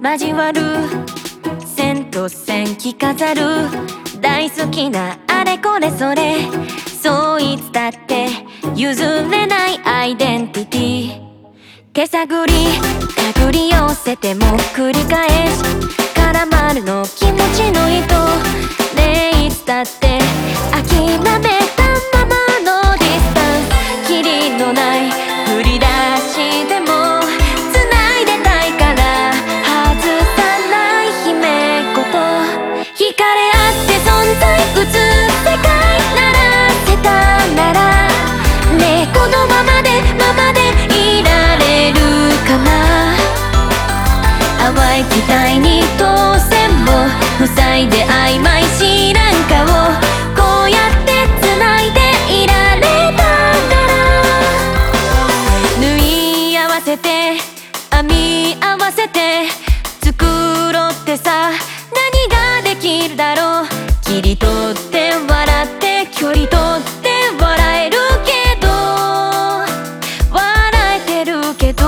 交わる線と線着飾る大好きなあれこれそれ、そういつだって譲れないアイデンティティ、手探り手繰り寄せても繰り返し絡まるの気持ちの糸で、いつだって諦めたままのディスタンス、キリのない振り出しでも繋いでたいから外さない姫子と、惹かれ合って存在映す世界ならせたならねえ、このままでいられるかな、淡い期待に当選も塞いで曖昧知らん顔、こうやって繋いでいられたから、縫い合わせて編み合わせて作ろうってさ、何ができるだろう、切り取って笑って距離取って笑えるけど笑えてるけど、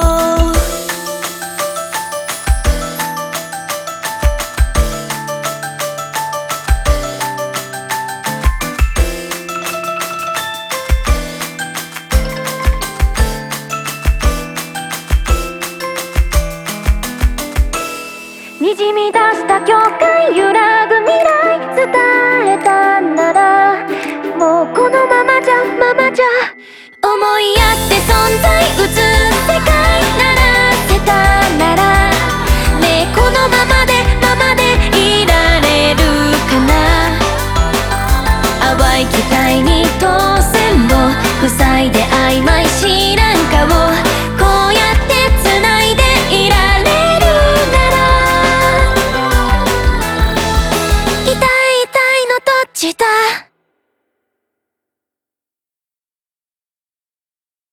にじみ出した境界揺らぐ未来伝えたんなら、もうこのままじゃ思いやって存在映す世界ならせたならねえ、このままでいられるかな、淡い期待に当選も塞いで曖昧